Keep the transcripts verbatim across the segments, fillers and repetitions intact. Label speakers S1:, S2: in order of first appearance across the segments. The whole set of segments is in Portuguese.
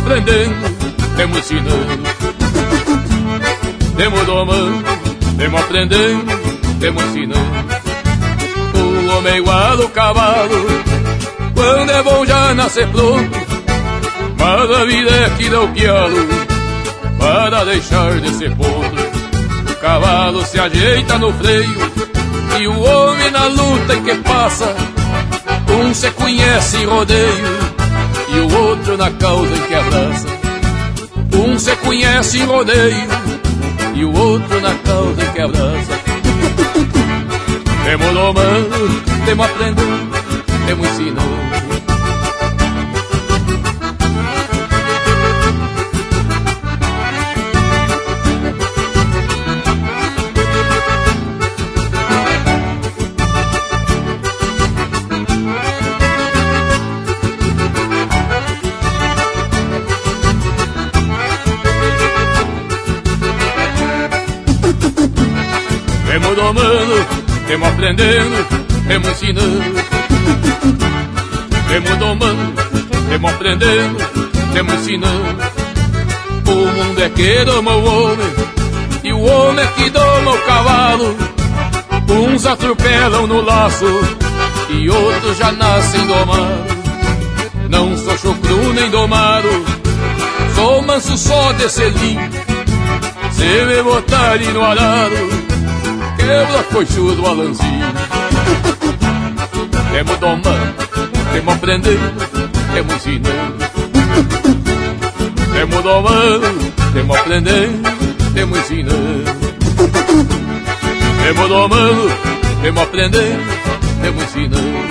S1: aprendendo, temos ensinando. Temos domando, temos aprendendo, temos ensinando. O homem é igual ao cavalo, quando é bom já nascer pronto, mas a vida é que dá o pialo para deixar de ser ponto. O cavalo se ajeita no freio e o homem na luta em que passa. Um se conhece em rodeio e o outro na causa em que abraça. Um se conhece em rodeio e o outro na causa em que abraça. Temos domando, temos aprendendo, temos ensinando. Temos domando, temos aprendendo, temos ensinando. Temos domando, temos aprendendo, temos ensinando. O mundo é que doma o homem e o homem é que doma o cavalo. Uns atropelam no laço e outros já nascem domados. Não sou chucru nem domado, sou manso só de selim. Se me botarem no arado, quebra coixudo alanzinho. Temos domando, temos aprendendo, temos ensinando. Temos domando, temos aprendendo, temos ensinando. Temos domando, temos aprendendo, temos ensinando.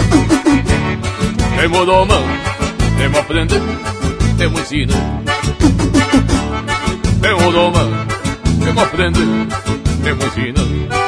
S1: Temos domando, temos aprendendo, temos ensinando. Temos domando, temos aprendendo, temos ensinando.